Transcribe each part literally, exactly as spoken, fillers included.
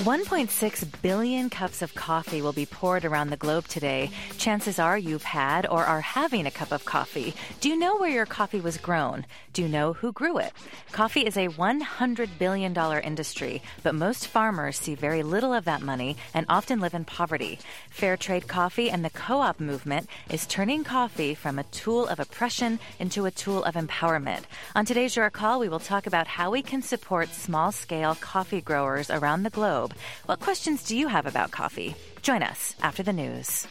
one point six billion cups of coffee will be poured around the globe today. Chances are you've had or are having a cup of coffee. Do you know where your coffee was grown? Do you know who grew it? Coffee is a one hundred billion dollars industry, but most farmers see very little of that money and often live in poverty. Fair trade coffee and the co-op movement is turning coffee from a tool of oppression into a tool of empowerment. On today's Your Call, we will talk about how we can support small-scale coffee growers around the globe. What questions do you have about coffee? Join us after the news.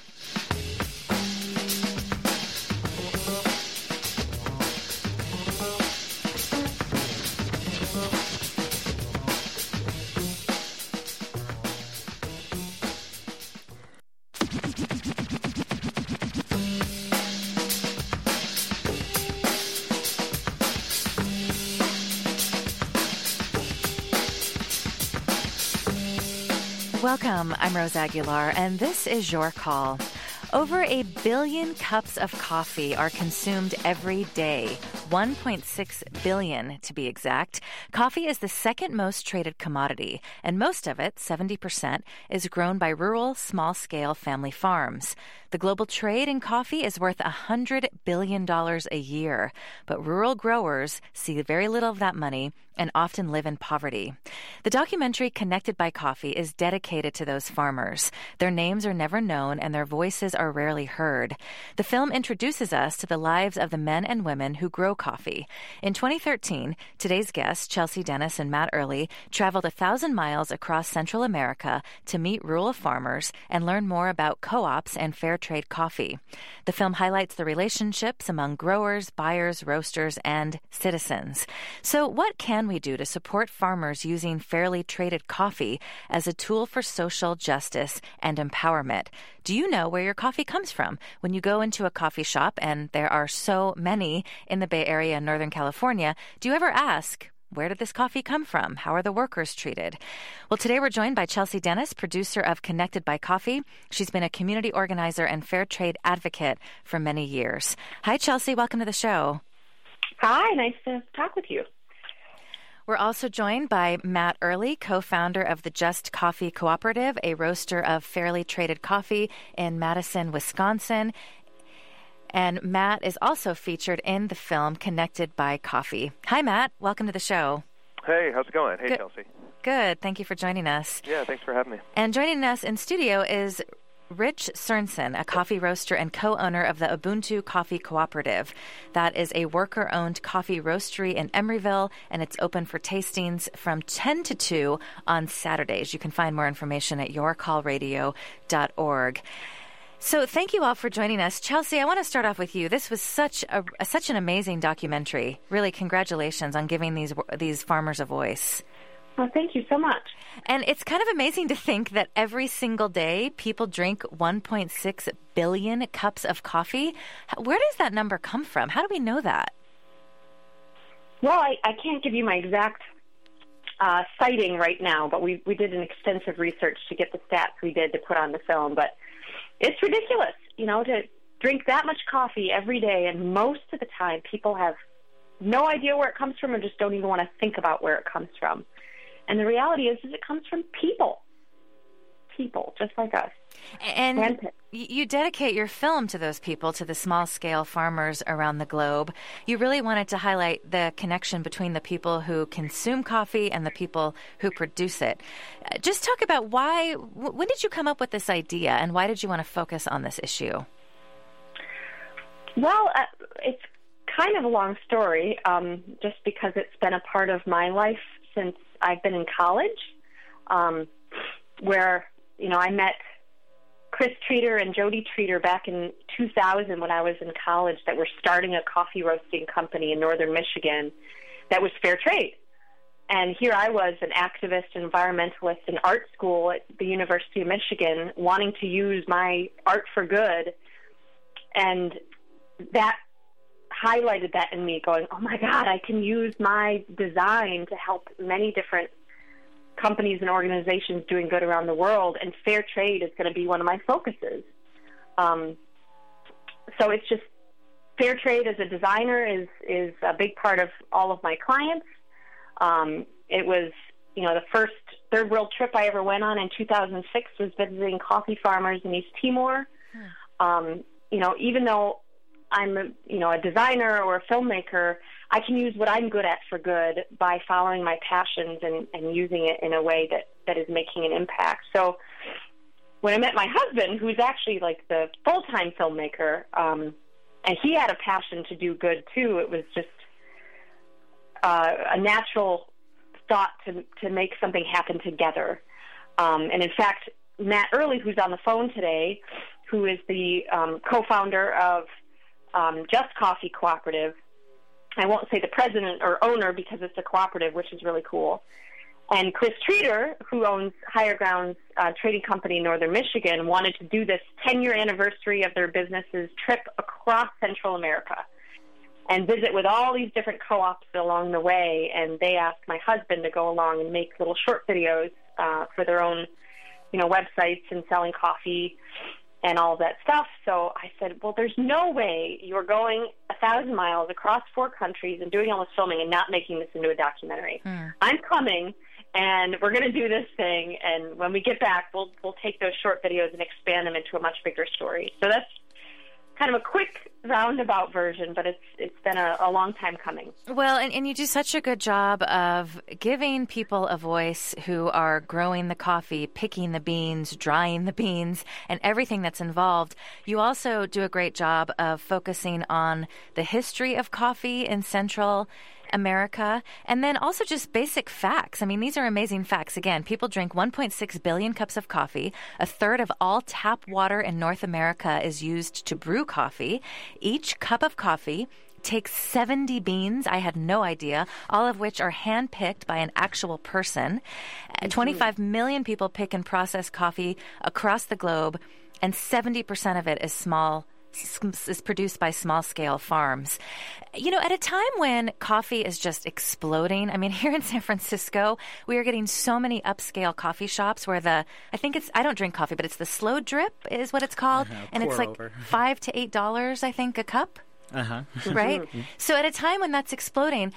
Welcome, I'm Rose Aguilar, and this is Your Call. Over a billion cups of coffee are consumed every day, one point six billion to be exact. Coffee is the second most traded commodity, and most of it, seventy percent, is grown by rural, small-scale family farms. The global trade in coffee is worth one hundred billion dollars a year, but rural growers see very little of that money and often live in poverty. The documentary Connected by Coffee is dedicated to those farmers. Their names are never known and their voices are rarely heard. The film introduces us to the lives of the men and women who grow coffee. In twenty thirteen, today's guests, Chelsea Dennis and Matt Early, traveled a thousand miles across Central America to meet rural farmers and learn more about co-ops and fair trade coffee. The film highlights the relationships among growers, buyers, roasters, and citizens. So what can we do to support farmers using fairly traded coffee as a tool for social justice and empowerment? Do you know where your coffee comes from? When you go into a coffee shop, and there are so many in the Bay Area and Northern California, do you ever ask, where did this coffee come from? How are the workers treated? Well, today we're joined by Chelsea Dennis, producer of Connected by Coffee. She's been a community organizer and fair trade advocate for many years. Hi, Chelsea. Welcome to the show. Hi. Nice to talk with you. We're also joined by Matt Early, co-founder of the Just Coffee Cooperative, a roaster of fairly traded coffee in Madison, Wisconsin. And Matt is also featured in the film Connected by Coffee. Hi, Matt. Welcome to the show. Hey, how's it going? Hey, Good. Chelsea. Good. Thank you for joining us. Yeah, thanks for having me. And joining us in studio is Rich Cernson, a coffee roaster and co-owner of the Ubuntu Coffee Cooperative. That is a worker-owned coffee roastery in Emeryville, and it's open for tastings from ten to two on Saturdays. You can find more information at your call radio dot org. So thank you all for joining us. Chelsea, I want to start off with you. This was such a such an amazing documentary. Really, congratulations on giving these these farmers a voice. Well, thank you so much. And it's kind of amazing to think that every single day people drink one point six billion cups of coffee. Where does that number come from? How do we know that? Well, I, I can't give you my exact uh, citing right now, but we, we did an extensive research to get the stats we did to put on the film. But it's ridiculous, you know, to drink that much coffee every day, and most of the time people have no idea where it comes from or just don't even want to think about where it comes from. And the reality is, is it comes from people, people just like us. And Grandpa. You dedicate your film to those people, to the small-scale farmers around the globe. You really wanted to highlight the connection between the people who consume coffee and the people who produce it. Just talk about why, when did you come up with this idea, and why did you want to focus on this issue? Well, uh, it's kind of a long story, um, just because it's been a part of my life since I've been in college, um, where, you know, I met Chris Treater and Jody Treater back in two thousand when I was in college, that were starting a coffee roasting company in northern Michigan that was fair trade. And here I was, an activist, an environmentalist in art school at the University of Michigan, wanting to use my art for good. And that highlighted that in me, going, oh my God, I can use my design to help many different companies and organizations doing good around the world, and fair trade is going to be one of my focuses. Um, so it's just, fair trade as a designer is, is a big part of all of my clients. Um, it was, you know, the first third world trip I ever went on in two thousand six was visiting coffee farmers in East Timor. Hmm. Um, you know, even though I'm, a, you know, a designer or a filmmaker, I can use what I'm good at for good by following my passions and, and using it in a way that, that is making an impact. So when I met my husband, who's actually like the full-time filmmaker, um, and he had a passion to do good too, it was just uh, a natural thought to to make something happen together. Um, and in fact, Matt Early, who's on the phone today, who is the um, co-founder of um, Just Coffee Cooperative, I won't say the president or owner because it's a cooperative, which is really cool. And Chris Treater, who owns Higher Grounds uh, Trading Company in Northern Michigan, wanted to do this ten-year anniversary of their business's trip across Central America and visit with all these different co-ops along the way. And they asked my husband to go along and make little short videos uh, for their own, you know, websites and selling coffee and all of that stuff. So I said, well, there's no way you're going a thousand miles across four countries and doing all this filming and not making this into a documentary. Mm. I'm coming, and we're going to do this thing, and when we get back, we'll we'll take those short videos and expand them into a much bigger story. So that's kind of a quick roundabout version, but it's it's been a, a long time coming. Well, and, and you do such a good job of giving people a voice who are growing the coffee, picking the beans, drying the beans, and everything that's involved. You also do a great job of focusing on the history of coffee in Central America, and then also just basic facts. I mean, these are amazing facts. Again, people drink one point six billion cups of coffee. A third of all tap water in North America is used to brew coffee. Each cup of coffee takes seventy beans. I had no idea, all of which are handpicked by an actual person. Mm-hmm. twenty-five million people pick and process coffee across the globe, and seventy percent of it is small is produced by small-scale farms. You know, at a time when coffee is just exploding, I mean, here in San Francisco, we are getting so many upscale coffee shops where the, I think it's, I don't drink coffee, but it's the slow drip is what it's called. Uh-huh. And it's like over. five to eight dollars, I think, a cup. Uh-huh. Right? So at a time when that's exploding,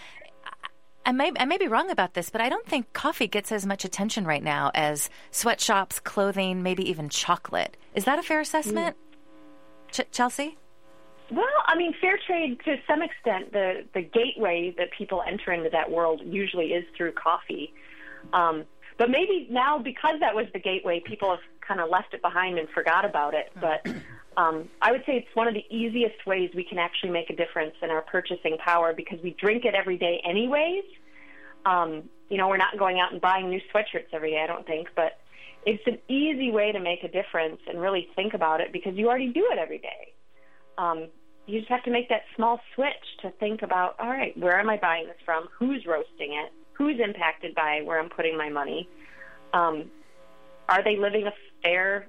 I may, I may be wrong about this, but I don't think coffee gets as much attention right now as sweatshops, clothing, maybe even chocolate. Is that a fair assessment? Mm. Ch- Chelsea? Well, I mean, fair trade, to some extent, the, the gateway that people enter into that world usually is through coffee. Um, but maybe now, because that was the gateway, people have kind of left it behind and forgot about it. But um, I would say it's one of the easiest ways we can actually make a difference in our purchasing power, because we drink it every day anyways. Um, you know, we're not going out and buying new sweatshirts every day, I don't think, but it's an easy way to make a difference and really think about it, because you already do it every day. Um, you just have to make that small switch to think about, all right, where am I buying this from? Who's roasting it? Who's impacted by where I'm putting my money? Um, are they living a fair,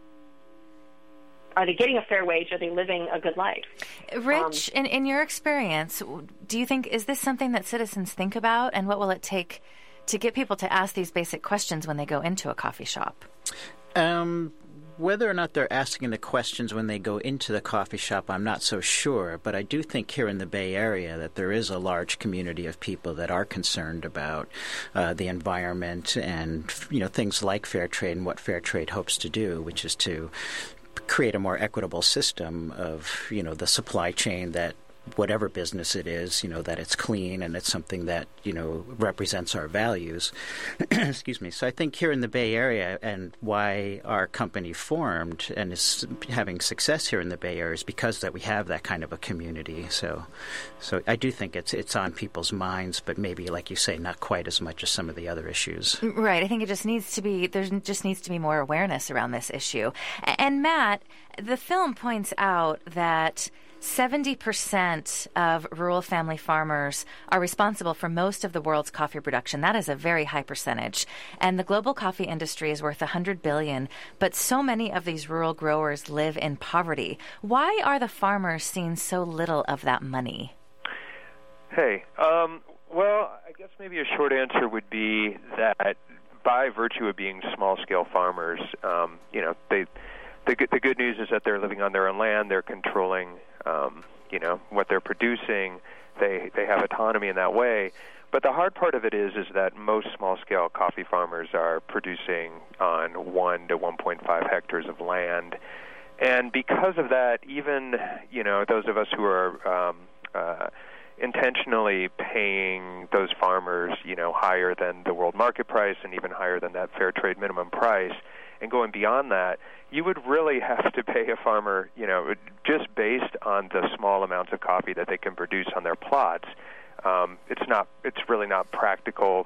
are they getting a fair wage? Are they living a good life? Rich, um, in, in your experience, do you think, is this something that citizens think about, and what will it take to get people to ask these basic questions when they go into a coffee shop? Um, whether or not they're asking the questions when they go into the coffee shop, I'm not so sure. But I do think here in the Bay Area that there is a large community of people that are concerned about uh, the environment and, you know, things like fair trade and what fair trade hopes to do, which is to create a more equitable system of, you know, the supply chain, that whatever business it is, you know, that it's clean and it's something that, you know, represents our values. Excuse me. So I think here in the Bay Area, and why our company formed and is having success here in the Bay Area, is because that we have that kind of a community. So so I do think it's it's on people's minds, but maybe, like you say, not quite as much as some of the other issues. Right. I think it just needs to be, there just needs to be more awareness around this issue. And Matt, the film points out that seventy percent of rural family farmers are responsible for most of the world's coffee production. That is a very high percentage. And the global coffee industry is worth one hundred billion dollars, but so many of these rural growers live in poverty. Why are the farmers seeing so little of that money? Hey, um, well, I guess maybe a short answer would be that by virtue of being small-scale farmers, um, you know, they the, the good news is that they're living on their own land, they're controlling Um, you know, what they're producing, they they have autonomy in that way. but the hard part of it is is that most small-scale coffee farmers are producing on one to one point five hectares of land. And because of that, even, you know, those of us who are um, uh, intentionally paying those farmers, you know, higher than the world market price and even higher than that fair trade minimum price, and going beyond that, you would really have to pay a farmer, you know, just based on the small amounts of coffee that they can produce on their plots. Um, it's not, it's really not practical,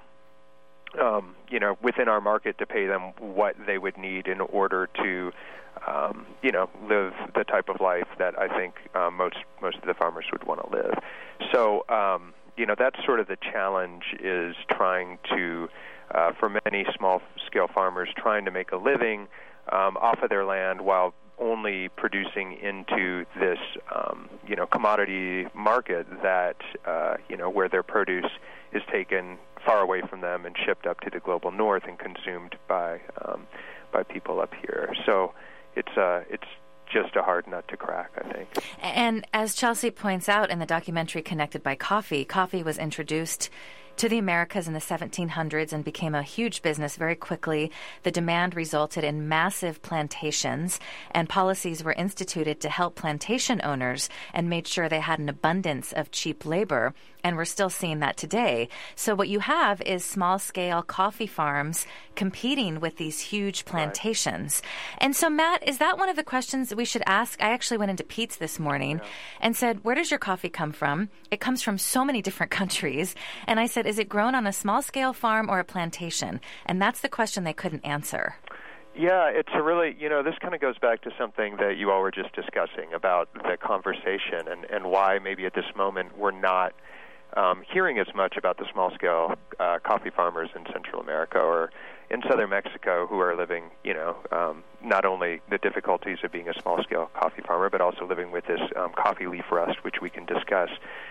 um, you know, within our market to pay them what they would need in order to, um, you know, live the type of life that I think um, most most of the farmers would want to live. So, um, you know, that's sort of the challenge, is trying to, uh, for many small-scale farmers, trying to make a living um, off of their land while only producing into this, um, you know, commodity market that, uh, you know, where their produce is taken far away from them and shipped up to the global north and consumed by um, by people up here. So it's uh, it's just a hard nut to crack, I think. And as Chelsea points out in the documentary Connected by Coffee, coffee was introduced to the Americas in the seventeen hundreds and became a huge business very quickly. The demand resulted in massive plantations, and policies were instituted to help plantation owners and made sure they had an abundance of cheap labor. And we're still seeing that today. So what you have is small-scale coffee farms competing with these huge plantations. Right. And so, Matt, is that one of the questions that we should ask? I actually went into Pete's this morning yeah. and said, where does your coffee come from? It comes from so many different countries. And I said, is it grown on a small-scale farm or a plantation? And that's the question they couldn't answer. Yeah, it's a really, you know, this kind of goes back to something that you all were just discussing about the conversation and, and why maybe at this moment we're not um, hearing as much about the small-scale uh, coffee farmers in Central America or in southern Mexico who are living, you know, um, not only the difficulties of being a small-scale coffee farmer, but also living with this um, coffee leaf rust, which we can discuss.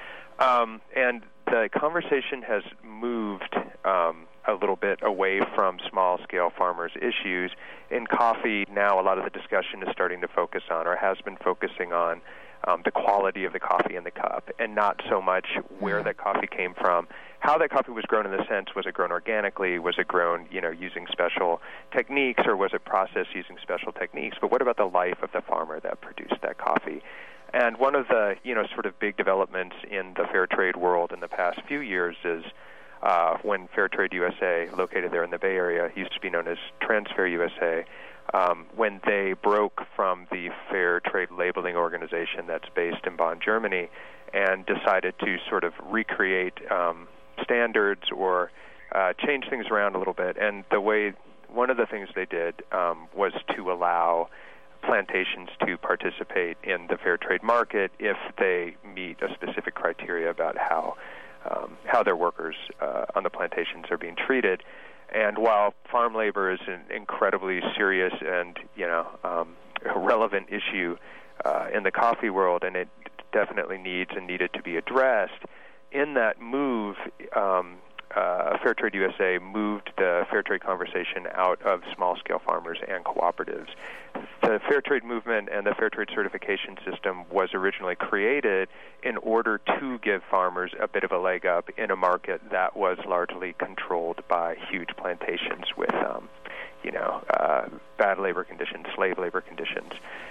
Um, and the conversation has moved um, a little bit away from small-scale farmers' issues. In coffee, now a lot of the discussion is starting to focus on, or has been focusing on, um, the quality of the coffee in the cup, and not so much where that coffee came from. How that coffee was grown in the sense, was it grown organically? Was it grown, you know, using special techniques, or was it processed using special techniques? But what about the life of the farmer that produced that coffee? And one of the, you know, sort of big developments in the fair trade world in the past few years is uh, when Fair Trade U S A, located there in the Bay Area, used to be known as Transfair U S A, um, when they broke from the Fair Trade Labeling Organization that's based in Bonn, Germany, and decided to sort of recreate um, standards or uh, change things around a little bit. And the way, one of the things they did um, was to allow plantations to participate in the fair trade market if they meet a specific criteria about how um, how their workers uh, on the plantations are being treated. And while farm labor is an incredibly serious and, you know, um, relevant issue uh, in the coffee world, and it definitely needs and needed to be addressed, in that move, um, Uh, Fair Trade U S A moved the fair trade conversation out of small-scale farmers and cooperatives. The fair trade movement and the fair trade certification system was originally created in order to give farmers a bit of a leg up in a market that was largely controlled by huge plantations with, um, you know, uh, bad labor conditions, slave labor conditions.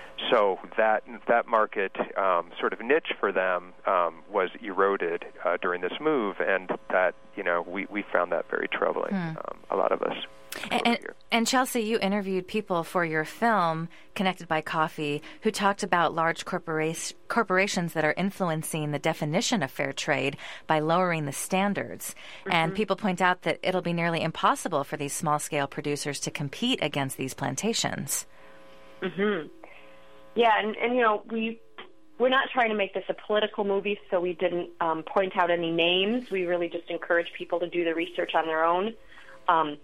So that that market um, sort of niche for them um, was eroded uh, during this move, and that, you know, we, we found that very troubling, hmm. um, a lot of us. And, and Chelsea, you interviewed people for your film, Connected by Coffee, who talked about large corpora- corporations that are influencing the definition of fair trade by lowering the standards. Mm-hmm. And people point out that it'll be nearly impossible for these small-scale producers to compete against these plantations. Mm-hmm. Yeah, and, and you know, we, we're not trying to make this a political movie, so we didn't um, point out any names. We really just encourage people to do the research on their own. Um,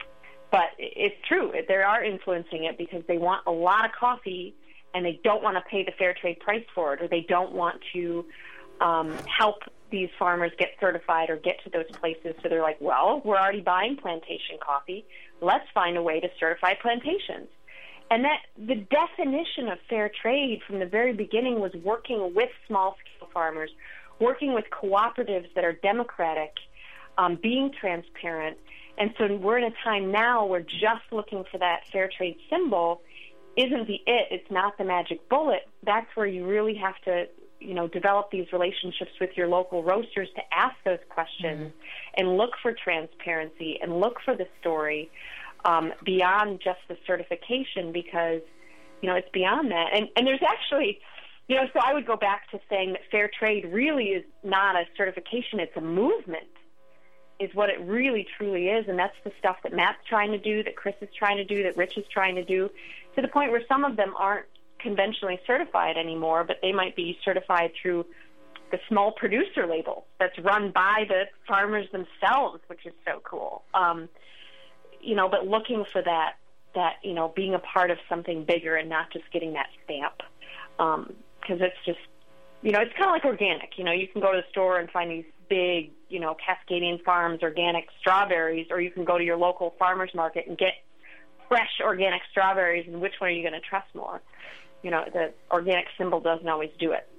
but it's true. They are influencing it because they want a lot of coffee, and they don't want to pay the fair trade price for it, or they don't want to um, help these farmers get certified or get to those places. So they're like, well, we're already buying plantation coffee. Let's find a way to certify plantations. And that the definition of fair trade from the very beginning was working with small-scale farmers, working with cooperatives that are democratic, um, being transparent. And so we're in a time now where just looking for that fair trade symbol isn't the it. It's not the magic bullet. That's where you really have to, you know, develop these relationships with your local roasters to ask those questions mm-hmm. and look for transparency and look for the story um, beyond just the certification, because, you know, it's beyond that. And, and there's actually, you know, so I would go back to saying that fair trade really is not a certification, it's a movement, is what it really truly is. And that's the stuff that Matt's trying to do, that Chris is trying to do, that Rich is trying to do, to the point where some of them aren't conventionally certified anymore, but they might be certified through the small producer label that's run by the farmers themselves, which is so cool. Um, you know, but looking for that, that, you know, being a part of something bigger and not just getting that stamp. Um, because it's just, you know, it's kind of like organic. You know, you can go to the store and find these big, you know, Cascadian Farms organic strawberries, or you can go to your local farmer's market and get fresh organic strawberries, and which one are you going to trust more? You know, the organic symbol doesn't always do it.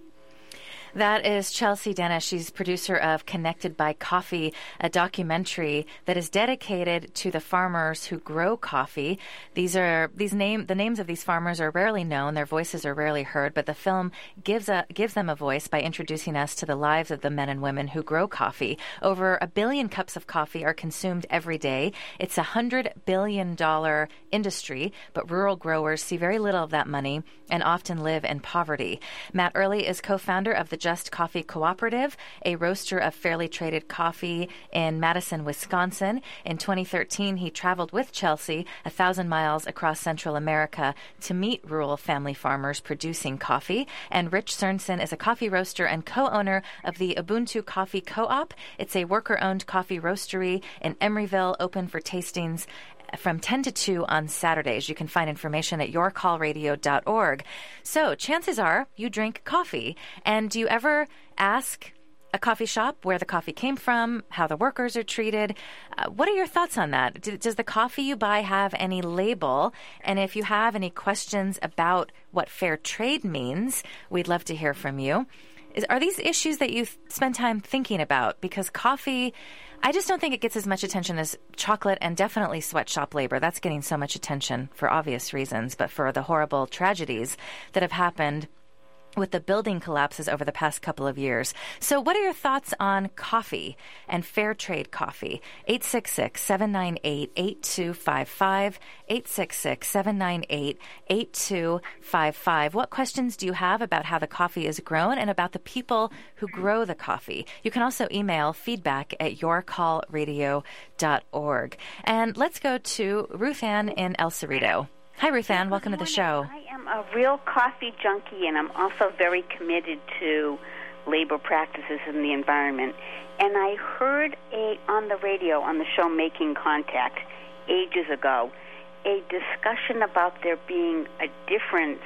That is Chelsea Dennis. She's producer of Connected by Coffee, a documentary that is dedicated to the farmers who grow coffee. These are these name the names of these farmers are rarely known. Their voices are rarely heard, but the film gives a gives them a voice by introducing us to the lives of the men and women who grow coffee. Over a billion cups of coffee are consumed every day. It's a hundred billion dollar industry, but rural growers see very little of that money and often live in poverty. Matt Early is co-founder of the Just Coffee Cooperative, a roaster of fairly traded coffee in Madison, Wisconsin. In twenty thirteen, he traveled with Chelsea a thousand miles across Central America to meet rural family farmers producing coffee. And Rich Cernson is a coffee roaster and co-owner of the Ubuntu Coffee Co-op. It's a worker-owned coffee roastery in Emeryville, open for tastings from ten to two on Saturdays. You can find information at your call radio dot org. So chances are you drink coffee. And do you ever ask a coffee shop where the coffee came from, how the workers are treated? Uh, what are your thoughts on that? Do, does the coffee you buy have any label? And if you have any questions about what fair trade means, we'd love to hear from you. Is, are these issues that you spend time thinking about? Because coffee, I just don't think it gets as much attention as chocolate and definitely sweatshop labor. That's getting so much attention for obvious reasons, but for the horrible tragedies that have happened with the building collapses over the past couple of years. So what are your thoughts on coffee and fair trade coffee? eight six six, seven nine eight, eight two five five, eight six six, seven nine eight, eight two five five. What questions do you have about how the coffee is grown and about the people who grow the coffee? You can also email feedback at your call radio dot org. And let's go to Ruth Ann in El Cerrito. Hi, Ruth Ann. Welcome to the show. I am a real coffee junkie, and I'm also very committed to labor practices in the environment. And I heard a on the radio, on the show Making Contact, ages ago, a discussion about there being a difference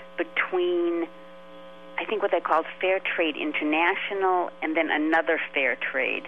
between, I think what they called Fair Trade International and then another Fair Trade,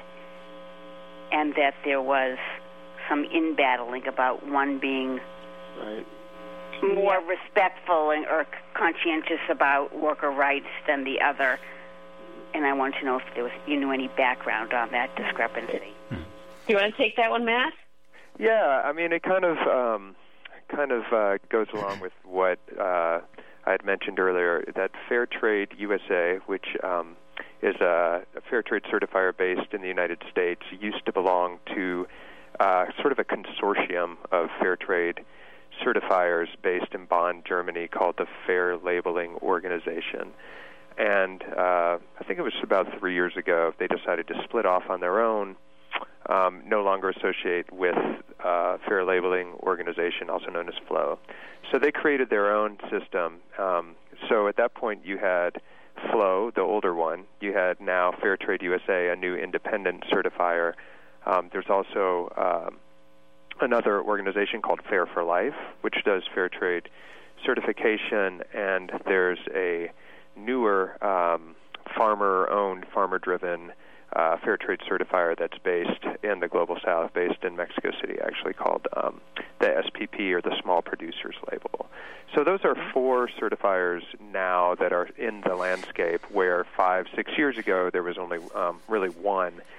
and that there was some in-battling about one being right. more respectful and, or conscientious about worker rights than the other. And I wanted to know if there was, you knew any background on that discrepancy. Do you want to take that one, Matt? Yeah, I mean, it kind of um, kind of uh, goes along with what uh, I had mentioned earlier, that Fair Trade U S A, which um, is a, a fair trade certifier based in the United States, used to belong to uh, sort of a consortium of fair trade certifiers based in Bonn, Germany, called the Fair Labeling Organization. And uh, I think it was about three years ago, they decided to split off on their own, um, no longer associate with uh, Fair Labeling Organization, also known as FLOW. So they created their own system. Um, so at that point, you had FLOW, the older one. You had now Fair Trade U S A, a new independent certifier. Um, there's also um, another organization called Fair for Life, which does fair trade certification, and there's a newer um, farmer-owned, farmer-driven uh, fair trade certifier that's based in the Global South, based in Mexico City, actually, called um, the S P P, or the Small Producers Label. So those are four certifiers now that are in the landscape, where five, six years ago there was only um, really one.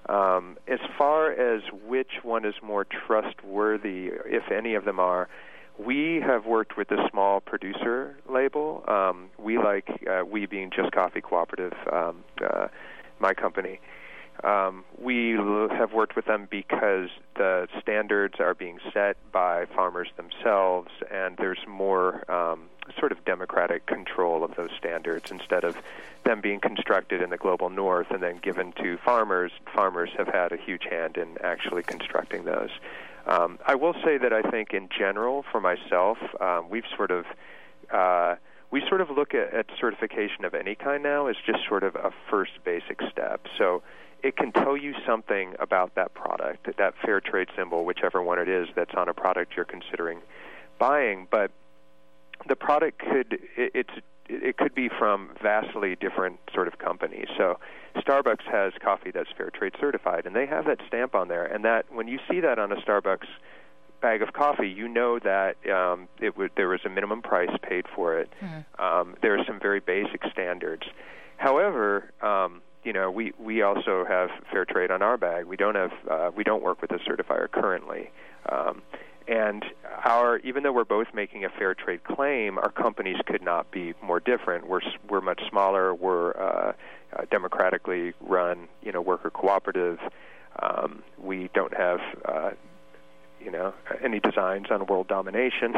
Um, as far as which one is more trustworthy, if any of them are, we have worked with the small producer label. Um, we like, uh, we being Just Coffee Cooperative, um, uh, my company. Um, we l- have worked with them because the standards are being set by farmers themselves, and there's more um, sort of democratic control of those standards instead of them being constructed in the global north and then given to farmers. Farmers have had a huge hand in actually constructing those. Um, I will say that I think in general, for myself, um, we've sort of uh, we sort of look at, at certification of any kind now as just sort of a first basic step. So it can tell you something about that product, that fair trade symbol, whichever one it is that's on a product you're considering buying. But the product could it, it's it could be from vastly different sort of companies. So Starbucks has coffee that's fair trade certified, and they have that stamp on there. And that when you see that on a Starbucks bag of coffee, you know that um, it would, there was a minimum price paid for it. Mm-hmm. Um, there are some very basic standards. However, um, you know, we, we also have fair trade on our bag. We don't have uh, we don't work with a certifier currently. Um, And our, even though we're both making a fair trade claim, our companies could not be more different. We're we're much smaller. We're uh, uh, democratically run, you know, worker cooperative. Um, we don't have, uh, you know, any designs on world domination.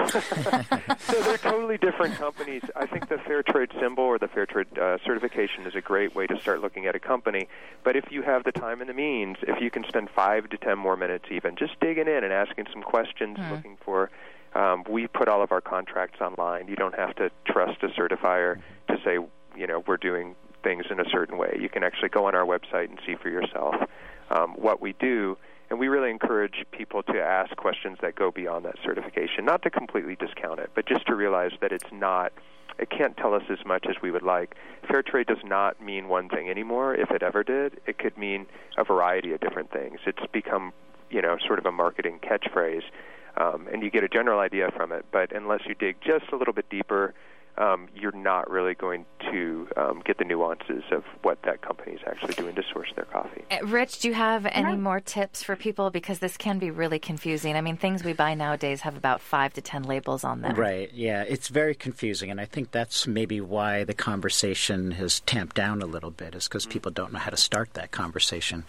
So they're totally different companies. I think the fair trade symbol or the fair trade uh, certification is a great way to start looking at a company. But if you have the time and the means, if you can spend five to ten more minutes even, just digging in and asking some questions, mm. looking for, um, we put all of our contracts online. You don't have to trust a certifier to say, you know, we're doing things in a certain way. You can actually go on our website and see for yourself um, what we do. And we really encourage people to ask questions that go beyond that certification, not to completely discount it, but just to realize that it's not, it can't tell us as much as we would like. Fair trade does not mean one thing anymore. If it ever did, it could mean a variety of different things. It's become, you know, sort of a marketing catchphrase, um, and you get a general idea from it. But unless you dig just a little bit deeper, Um, you're not really going to um, get the nuances of what that company is actually doing to source their coffee. Uh, Rich, do you have any no. more tips for people? Because this can be really confusing. I mean, things we buy nowadays have about five to ten labels on them. Right, yeah. It's very confusing, and I think that's maybe why the conversation has tamped down a little bit, is because mm-hmm. people don't know how to start that conversation.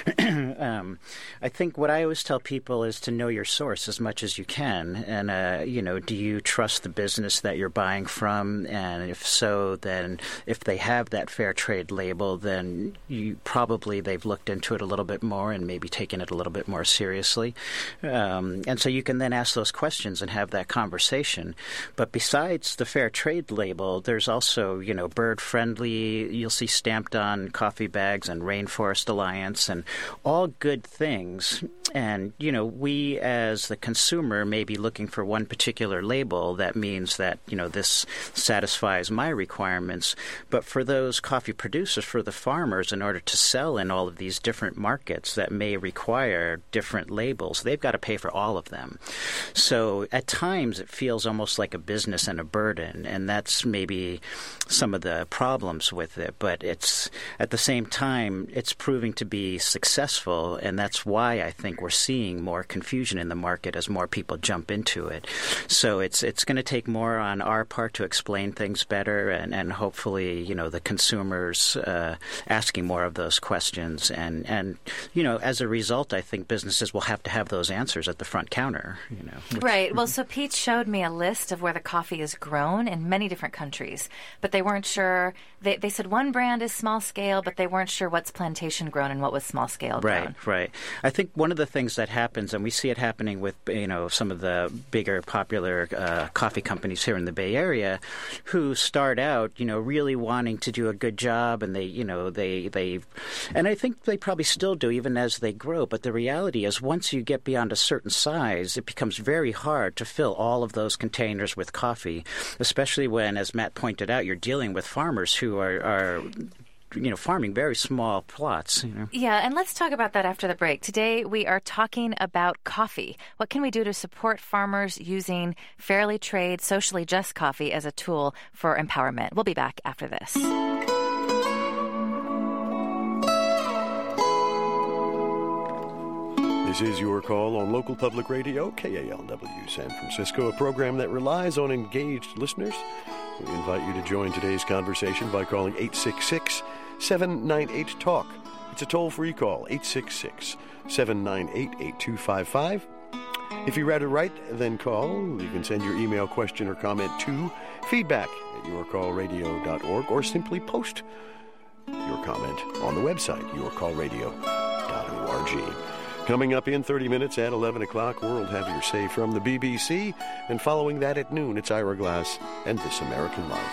um, I think what I always tell people is to know your source as much as you can. And, uh, you know, do you trust the business that you're buying from? And if so, then if they have that fair trade label, then you probably they've looked into it a little bit more and maybe taken it a little bit more seriously. Um, and so you can then ask those questions and have that conversation. But besides the fair trade label, there's also, you know, bird friendly. You'll see stamped on coffee bags and Rainforest Alliance and all good things. And, you know, we as the consumer may be looking for one particular label that means that, you know, this satisfies my requirements. But for those coffee producers, for the farmers, in order to sell in all of these different markets that may require different labels, they've got to pay for all of them. So at times it feels almost like a business and a burden, and that's maybe some of the problems with it. But it's at the same time, it's proving to be successful, and that's why I think we're seeing more confusion in the market as more people jump into it. So it's it's going to take more on our part to explain things better, and, and hopefully, you know, the consumers uh, asking more of those questions. And, and, you know, as a result, I think businesses will have to have those answers at the front counter. You know, which, right. Well, so Pete showed me a list of where the coffee is grown in many different countries, but they weren't sure. They, they said one brand is small scale, but they weren't sure what's plantation grown and what was small scale grown. Right, right. I think one of the things that happens, and we see it happening with, you know, some of the bigger popular uh, coffee companies here in the Bay Area, who start out, you know, really wanting to do a good job, and they, you know, they, they, and I think they probably still do even as they grow. But the reality is, once you get beyond a certain size, it becomes very hard to fill all of those containers with coffee, especially when, as Matt pointed out, you're dealing with farmers who are, are you know, farming very small plots. You know? Yeah, and let's talk about that after the break. Today we are talking about coffee. What can we do to support farmers using fairly trade, socially just coffee as a tool for empowerment? We'll be back after this. This is Your Call on local public radio, K A L W San Francisco, a program that relies on engaged listeners. We invite you to join today's conversation by calling eight six six, seven nine eight, talk. It's a toll-free call, eight six six, seven nine eight, eight two five five. If you rather write, then call. You can send your email question or comment to feedback at your call radio dot org or simply post your comment on the website, your call radio dot org. Coming up in thirty minutes at eleven o'clock, World Have Your Say from the B B C. And following that at noon, it's Ira Glass and This American Life.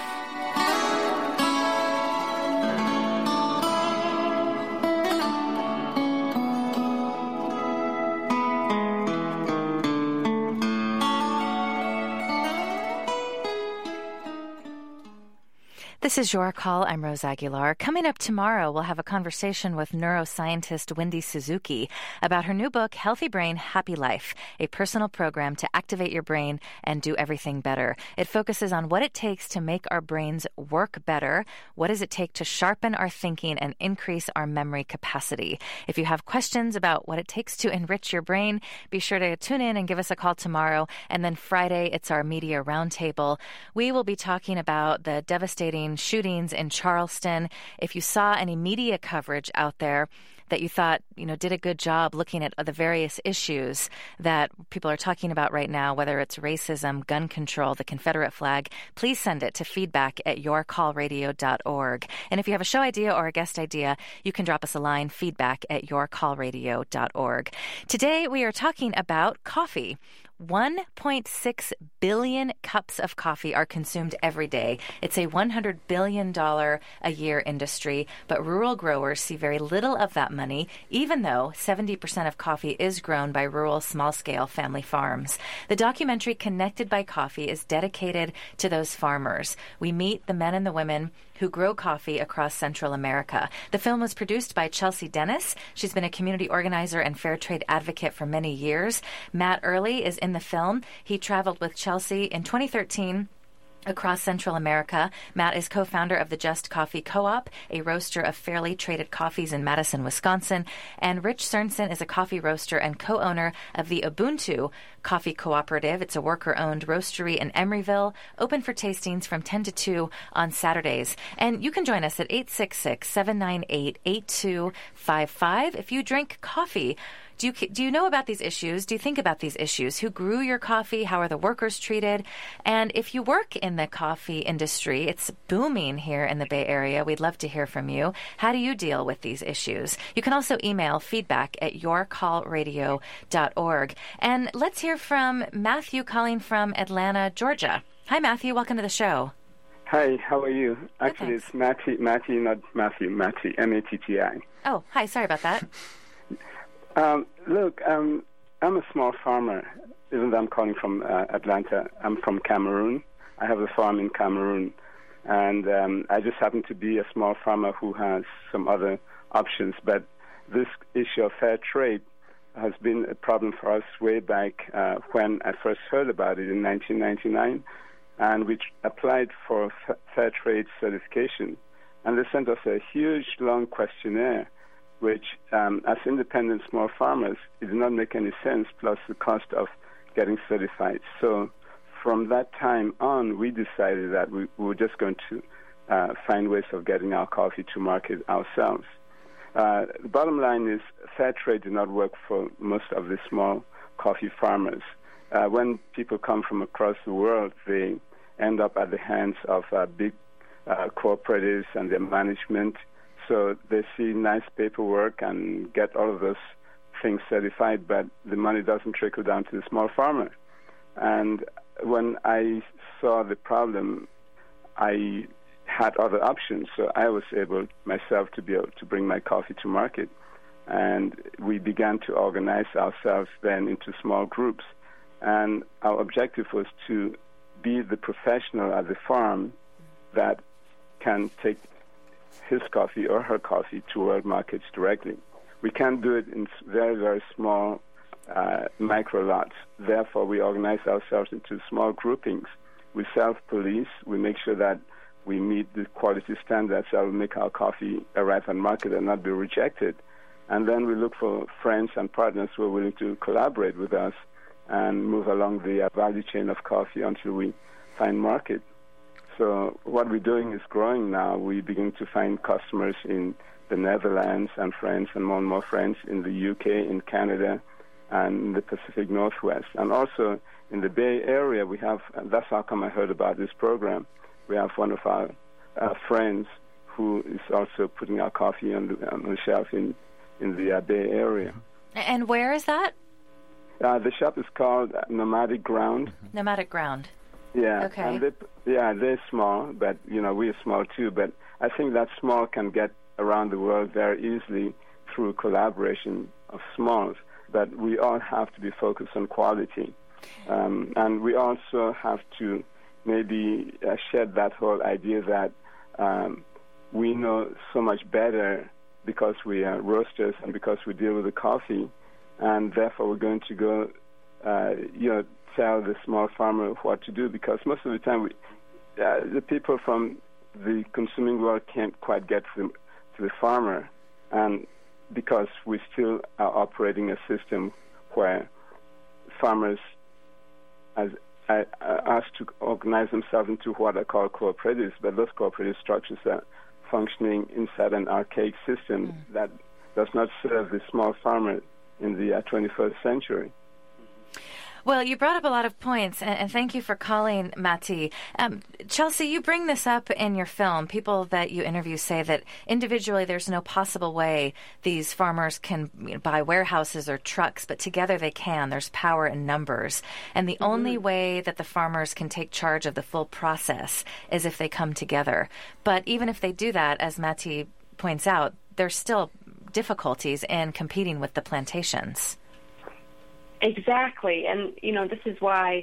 This is Your Call. I'm Rose Aguilar. Coming up tomorrow, we'll have a conversation with neuroscientist Wendy Suzuki about her new book, Healthy Brain, Happy Life, a personal program to activate your brain and do everything better. It focuses on what it takes to make our brains work better. What does it take to sharpen our thinking and increase our memory capacity? If you have questions about what it takes to enrich your brain, be sure to tune in and give us a call tomorrow. And then Friday, it's our Media Roundtable. We will be talking about the devastating shootings in Charleston. If you saw any media coverage out there that you thought, you know, did a good job looking at the various issues that people are talking about right now, whether it's racism, gun control, the Confederate flag, please send it to feedback at your call radio dot org. And if you have a show idea or a guest idea, you can drop us a line, feedback at your call radio dot org. Today, we are talking about coffee. one point six billion cups of coffee are consumed every day. It's a one hundred billion dollars a year industry, but rural growers see very little of that money, even though seventy percent of coffee is grown by rural small-scale family farms. The documentary Connected by Coffee is dedicated to those farmers. We meet the men and the women who grow coffee across Central America. The film was produced by Chelsea Dennis. She's been a community organizer and fair trade advocate for many years. Matt Early is in the film. He traveled with Chelsea in twenty thirteen across Central America. Matt is co-founder of the Just Coffee Co-op, a roaster of fairly traded coffees in Madison, Wisconsin. And Rich Cernson is a coffee roaster and co-owner of the Ubuntu Coffee Cooperative. It's a worker-owned roastery in Emeryville, open for tastings from ten to two on Saturdays. And you can join us at eight six six, seven nine eight, eight two five five if you drink coffee. Do you, do you know about these issues? Do you think about these issues? Who grew your coffee? How are the workers treated? And if you work in the coffee industry, it's booming here in the Bay Area. We'd love to hear from you. How do you deal with these issues? You can also email feedback at your call radio dot org. And let's hear from Matthew calling from Atlanta, Georgia. Hi, Matthew. Welcome to the show. Hi, how are you? Actually, Good, it's Matty, Matty, not Matthew, Matty, M A T T I. Oh, hi. Sorry about that. Um, look, um, I'm a small farmer, even though I'm calling from uh, Atlanta. I'm from Cameroon. I have a farm in Cameroon. And um, I just happen to be a small farmer who has some other options. But this issue of fair trade has been a problem for us way back uh, when I first heard about it in nineteen ninety-nine. And we applied for f- fair trade certification. And they sent us a huge, long questionnaire, which, um, as independent small farmers, it did not make any sense, plus the cost of getting certified. So from that time on, we decided that we, we were just going to uh, find ways of getting our coffee to market ourselves. Uh, the bottom line is fair trade did not work for most of the small coffee farmers. Uh, when people come from across the world, they end up at the hands of uh, big uh, cooperatives and their management. So they see nice paperwork and get all of those things certified, but the money doesn't trickle down to the small farmer. And when I saw the problem, I had other options. So I was able myself to be able to bring my coffee to market. And we began to organize ourselves then into small groups. And our objective was to be the professional at the farm that can take his coffee or her coffee to world markets directly. We can't do it in very, very small uh, micro lots. Therefore, we organize ourselves into small groupings. We self-police. We make sure that we meet the quality standards that will make our coffee arrive on market and not be rejected. And then we look for friends and partners who are willing to collaborate with us and move along the uh, value chain of coffee until we find market. So what we're doing is growing now. We begin to find customers in the Netherlands and friends and more and more friends in the U K, in Canada, and in the Pacific Northwest. And also in the Bay Area, we have, and that's how come I heard about this program, we have one of our uh, friends who is also putting our coffee on the, on the shelf in, in the uh, Bay Area. And where is that? Uh, the shop is called Nomadic Ground. Nomadic Ground. Yeah. Okay. And they, yeah, they're small, but, you know, we're small too. But I think that small can get around the world very easily through collaboration of smalls. But we all have to be focused on quality. Um, and we also have to maybe uh, shed that whole idea that um, we know so much better because we are roasters and because we deal with the coffee, and therefore we're going to go, uh, you know, tell the small farmer what to do, because most of the time we, uh, the people from the consuming world can't quite get to the, to the farmer, and because we still are operating a system where farmers as are asked to organize themselves into what are called cooperatives, but those cooperative structures are functioning inside an archaic system mm. that does not serve the small farmer in the uh, twenty-first century. Well, you brought up a lot of points, and, and thank you for calling, Matti. Um, Chelsea, you bring this up in your film. People that you interview say that individually there's no possible way these farmers can you know, buy warehouses or trucks, but together they can. There's power in numbers. And the mm-hmm. only way that the farmers can take charge of the full process is if they come together. But even if they do that, as Matti points out, there's still difficulties in competing with the plantations. Exactly, and you know this is why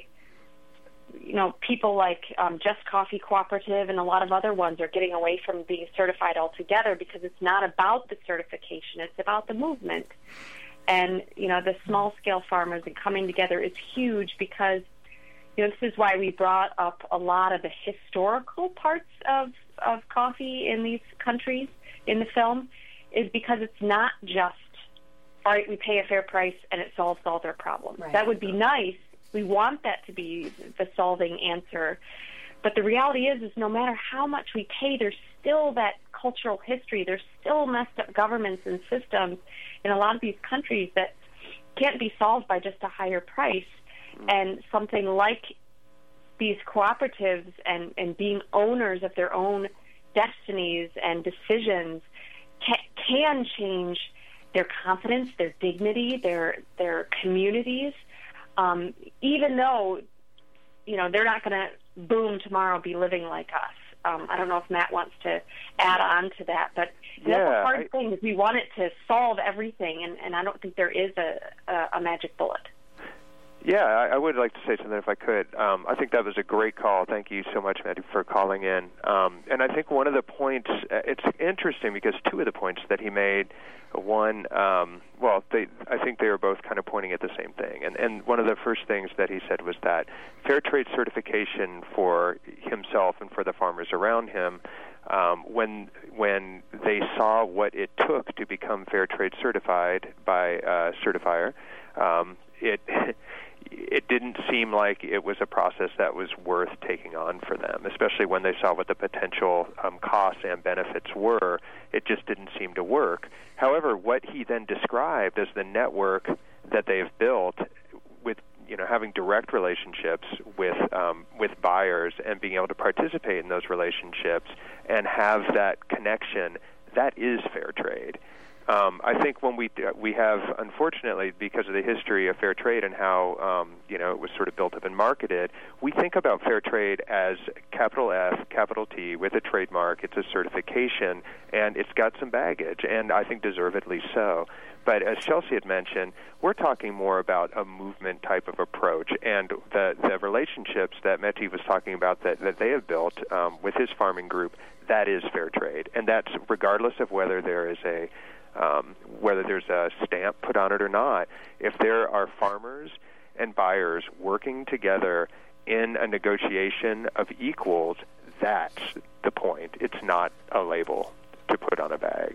you know people like um, Just Coffee Cooperative and a lot of other ones are getting away from being certified altogether, because it's not about the certification; it's about the movement. And you know the small scale farmers and coming together is huge, because you know this is why we brought up a lot of the historical parts of of coffee in these countries in the film, is because it's not just, all right, we pay a fair price and it solves all their problems. Right. That would be nice. We want that to be the solving answer. But the reality is, is no matter how much we pay, there's still that cultural history. There's still messed up governments and systems in a lot of these countries that can't be solved by just a higher price. And something like these cooperatives and, and being owners of their own destinies and decisions can, can change their confidence, their dignity, their their communities, um, even though, you know, they're not going to, boom, tomorrow be living like us. Um, I don't know if Matt wants to add on to that, but yeah, that's a hard I, thing, is we want it to solve everything, and, and I don't think there is a, a, a magic bullet. Yeah, I, I would like to say something if I could. Um, I think that was a great call. Thank you so much, Matty, for calling in. Um, and I think one of the points, uh, it's interesting because two of the points that he made, one, um, well, they, I think they were both kind of pointing at the same thing. And, and one of the first things that he said was that fair trade certification for himself and for the farmers around him, um, when when they saw what it took to become fair trade certified by a certifier, um, it it didn't seem like it was a process that was worth taking on for them, especially when they saw what the potential um, costs and benefits were. It just didn't seem to work. However, what he then described as the network that they've built with, you know, having direct relationships with um, with buyers and being able to participate in those relationships and have that connection, that is fair trade. Um, I think when we we have, unfortunately, because of the history of fair trade and how um, you know it was sort of built up and marketed, we think about fair trade as capital F, capital T, with a trademark. It's a certification, and it's got some baggage, and I think deservedly so. But as Chelsea had mentioned, we're talking more about a movement type of approach, and the the relationships that Matti was talking about that, that they have built um, with his farming group, that is fair trade, and that's regardless of whether there is a Um, whether there's a stamp put on it or not. If there are farmers and buyers working together in a negotiation of equals, that's the point. It's not a label to put on a bag.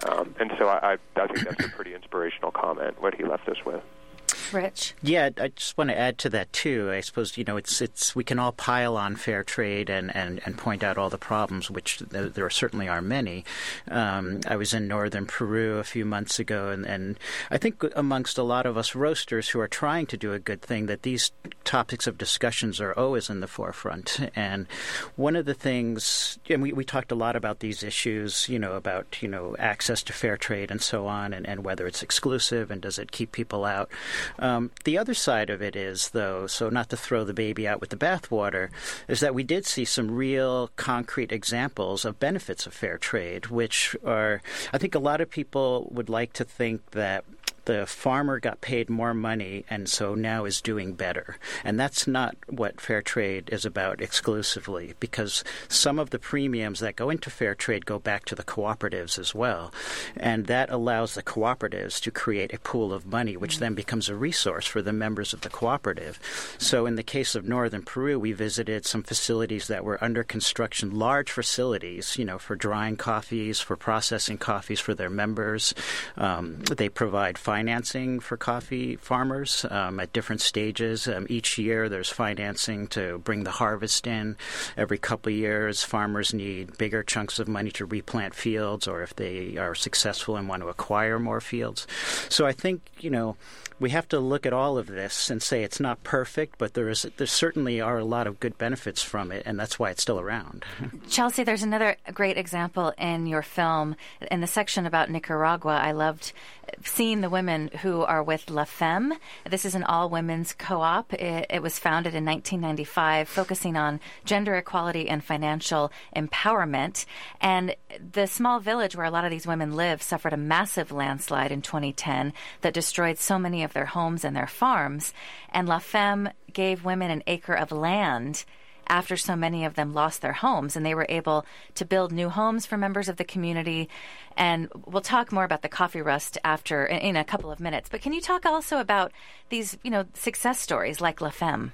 Um, and so I, I think that's a pretty inspirational comment, what he left us with. Rich? Yeah, I just want to add to that too. I suppose, you know, it's it's we can all pile on fair trade and, and, and point out all the problems, which there certainly are many. Um, I was in northern Peru a few months ago, and, and I think amongst a lot of us roasters who are trying to do a good thing, that these topics of discussions are always in the forefront. And one of the things, and we, we talked a lot about these issues, you know, about, you know, access to fair trade and so on, and, and whether it's exclusive and does it keep people out. Um, the other side of it is, though, so not to throw the baby out with the bathwater, is that we did see some real concrete examples of benefits of fair trade, which are, I think a lot of people would like to think that the farmer got paid more money and so now is doing better. And that's not what fair trade is about exclusively, because some of the premiums that go into fair trade go back to the cooperatives as well. And that allows the cooperatives to create a pool of money, which then becomes a resource for the members of the cooperative. So in the case of northern Peru, we visited some facilities that were under construction, large facilities, you know, for drying coffees, for processing coffees for their members. Um, they provide financing for coffee farmers um, at different stages. Um, each year there's financing to bring the harvest in. Every couple of years, farmers need bigger chunks of money to replant fields, or if they are successful and want to acquire more fields. So I think, you know, we have to look at all of this and say it's not perfect, but there is there certainly are a lot of good benefits from it, and that's why it's still around. Chelsea, there's another great example in your film. In the section about Nicaragua, I loved seeing the women who are with La Femme. This is an all-women's co-op. It, it was founded in nineteen ninety-five, focusing on gender equality and financial empowerment. And the small village where a lot of these women live suffered a massive landslide in twenty ten that destroyed so many of their homes and their farms. And La Femme gave women an acre of land after so many of them lost their homes, and they were able to build new homes for members of the community. And we'll talk more about the coffee rust after in, in a couple of minutes. But can you talk also about these, you know, success stories like La Femme?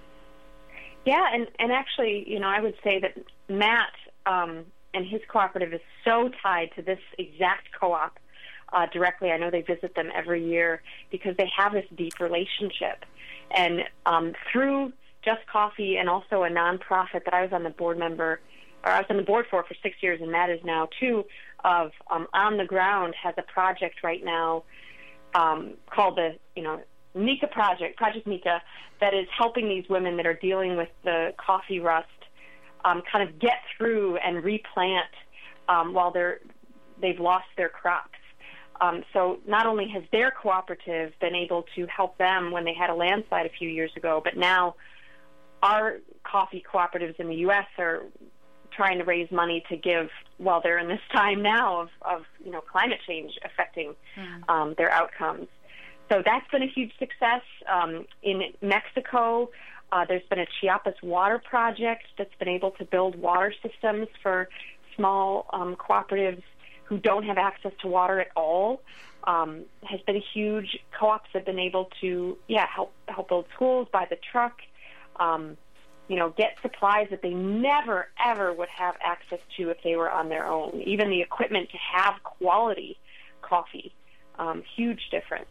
Yeah, and, and actually, you know, I would say that Matt um, and his cooperative is so tied to this exact co-op uh, directly. I know they visit them every year because they have this deep relationship. And um, through Just Coffee and also a nonprofit that I was on the board member, or I was on the board for for six years, and Matt is now too, of um, On the Ground has a project right now um, called the, you know, Nika Project, Project Nika, that is helping these women that are dealing with the coffee rust um, kind of get through and replant um, while they're they've lost their crops. Um, so not only has their cooperative been able to help them when they had a landslide a few years ago, but now our coffee cooperatives in the U S are trying to raise money to give while they're in this time now of, of you know, climate change affecting mm. um, their outcomes. So that's been a huge success. Um, in Mexico, uh, there's been a Chiapas water project that's been able to build water systems for small um, cooperatives who don't have access to water at all. Um, has been huge. Co-ops have been able to, yeah, help help build schools, buy the truck, um, you know, get supplies that they never, ever would have access to if they were on their own. Even the equipment to have quality coffee, um, huge difference.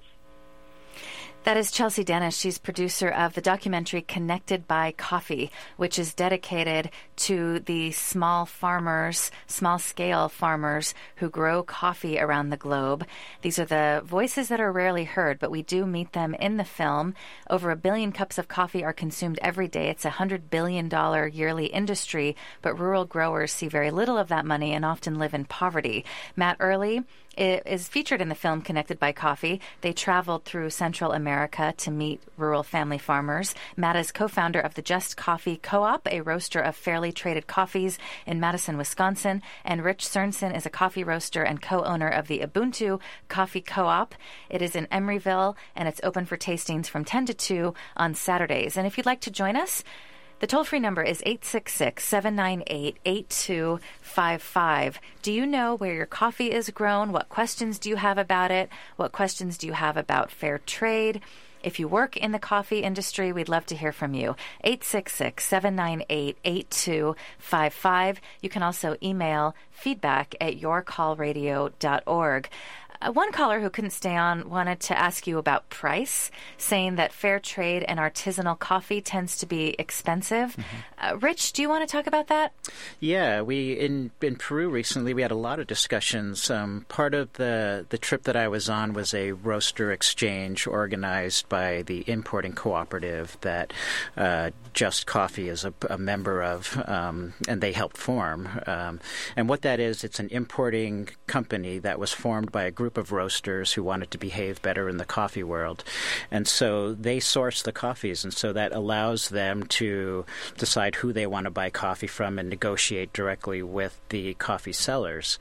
That is Chelsea Dennis. She's producer of the documentary Connected by Coffee, which is dedicated to the small farmers, small-scale farmers who grow coffee around the globe. These are the voices that are rarely heard, but we do meet them in the film. Over a billion cups of coffee are consumed every day. It's a one hundred billion dollars yearly industry, but rural growers see very little of that money and often live in poverty. Matt Early is featured in the film Connected by Coffee. They traveled through Central America to meet rural family farmers. Matt is co-founder of the Just Coffee Co-op, a roaster of fairly traded coffees in Madison, Wisconsin. And Rich Cernson is a coffee roaster and co-owner of the Ubuntu Coffee Co-op. It is in Emeryville, and it's open for tastings from ten to two on Saturdays. And if you'd like to join us, the toll-free number is eight six six, seven nine eight, eight two five five. Do you know where your coffee is grown? What questions do you have about it? What questions do you have about fair trade? If you work in the coffee industry, we'd love to hear from you. eight six six, seven nine eight, eight two five five. You can also email feedback at your call radio dot org. Uh, one caller who couldn't stay on wanted to ask you about price, saying that fair trade and artisanal coffee tends to be expensive. Mm-hmm. Uh, Rich, do you want to talk about that? Yeah, we in in Peru recently, we had a lot of discussions. Um, part of the, the trip that I was on was a roaster exchange organized by the importing cooperative that uh, Just Coffee is a, a member of, um, and they helped form. Um, and what that is, it's an importing company that was formed by a group of roasters who wanted to behave better in the coffee world. And so they source the coffees, and so that allows them to decide who they want to buy coffee from and negotiate directly with the coffee sellers.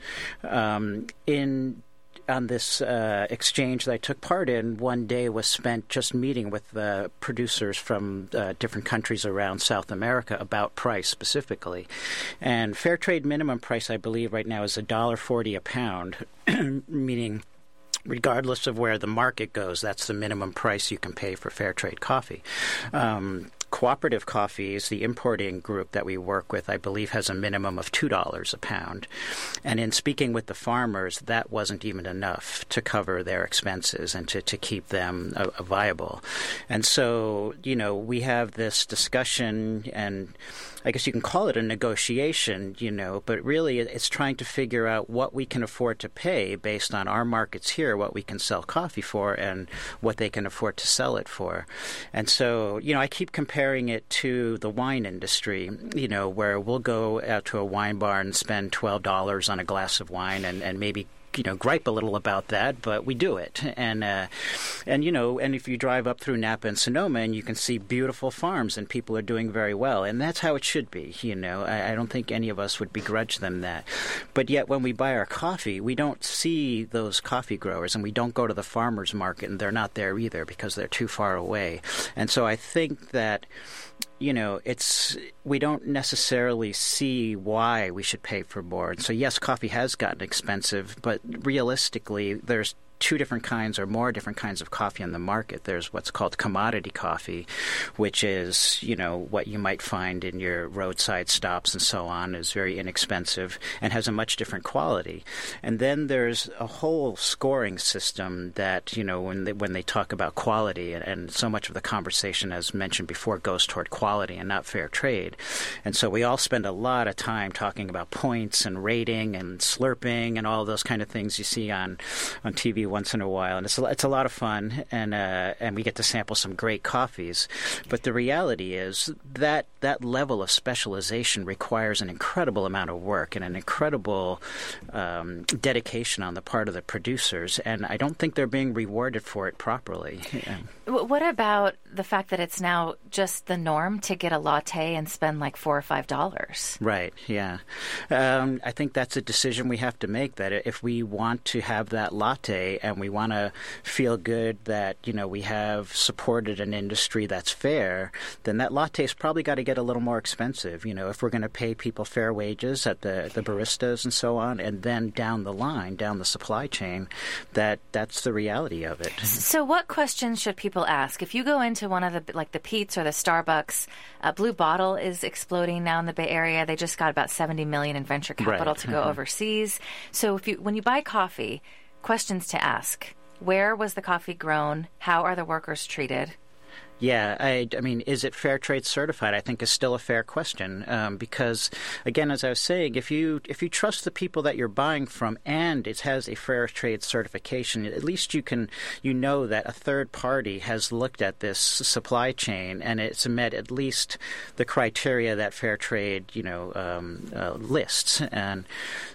Um, in On this uh, exchange that I took part in, one day was spent just meeting with the producers from uh, different countries around South America about price specifically. And fair trade minimum price, I believe, right now is one dollar forty a pound, meaning regardless of where the market goes, that's the minimum price you can pay for fair trade coffee. Um, Cooperative Coffees, the importing group that we work with, I believe has a minimum of two dollars a pound. And in speaking with the farmers, that wasn't even enough to cover their expenses and to, to keep them uh, viable. And so, you know, we have this discussion, and I guess you can call it a negotiation, you know, but really it's trying to figure out what we can afford to pay based on our markets here, what we can sell coffee for, and what they can afford to sell it for. And so, you know, I keep comparing it to the wine industry, you know, where we'll go out to a wine bar and spend twelve dollars on a glass of wine and, and maybe you know, gripe a little about that, but we do it. And, uh, and you know, and if you drive up through Napa and Sonoma, and you can see beautiful farms, and people are doing very well. And that's how it should be, you know. I, I don't think any of us would begrudge them that. But yet when we buy our coffee, we don't see those coffee growers, and we don't go to the farmers market, and they're not there either because they're too far away. And so I think that, you know, it's we don't necessarily see why we should pay for more. And so, yes, coffee has gotten expensive, but realistically, there's two different kinds or more different kinds of coffee on the market. There's what's called commodity coffee, which is, you know, what you might find in your roadside stops and so on, is very inexpensive and has a much different quality. And then there's a whole scoring system that, you know, when they, when they talk about quality, and, and so much of the conversation, as mentioned before, goes toward quality and not fair trade. And so we all spend a lot of time talking about points and rating and slurping and all those kind of things you see on, on T V once in a while, and it's a, it's a lot of fun, and uh, and we get to sample some great coffees. But the reality is that that level of specialization requires an incredible amount of work and an incredible um, dedication on the part of the producers, and I don't think they're being rewarded for it properly. Yeah. What about the fact that it's now just the norm to get a latte and spend like four or five dollars? Right. Yeah. Um, I think that's a decision we have to make. That if we want to have that latte and we want to feel good that, you know, we have supported an industry that's fair, then that latte's probably got to get a little more expensive. You know, if we're going to pay people fair wages at the, the baristas and so on, and then down the line, down the supply chain, that that's the reality of it. So what questions should people ask? If you go into one of the, like the Pete's or the Starbucks, uh, Blue Bottle is exploding now in the Bay Area. They just got about seventy million dollars in venture capital right. to go mm-hmm. overseas. So if you when you buy coffee, questions to ask. Where was the coffee grown? How are the workers treated? Yeah, I, I mean, is it fair trade certified? I think is still a fair question um, because, again, as I was saying, if you if you trust the people that you're buying from and it has a fair trade certification, at least you can you know that a third party has looked at this supply chain and it's met at least the criteria that fair trade, you know, um, uh, lists, and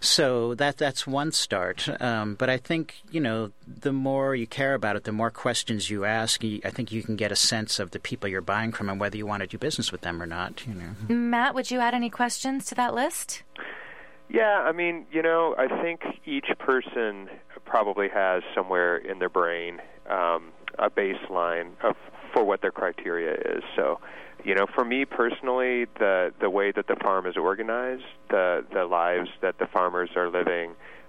so that that's one start. Um, but I think, you know, the more you care about it, the more questions you ask, I think you can get a sense of the people you're buying from and whether you want to do business with them or not. You know. Matt, would you add any questions to that list? Yeah, I mean, you know, I think each person probably has somewhere in their brain um, a baseline of for what their criteria is. So, you know, for me personally, the the way that the farm is organized, the the lives that the farmers are living,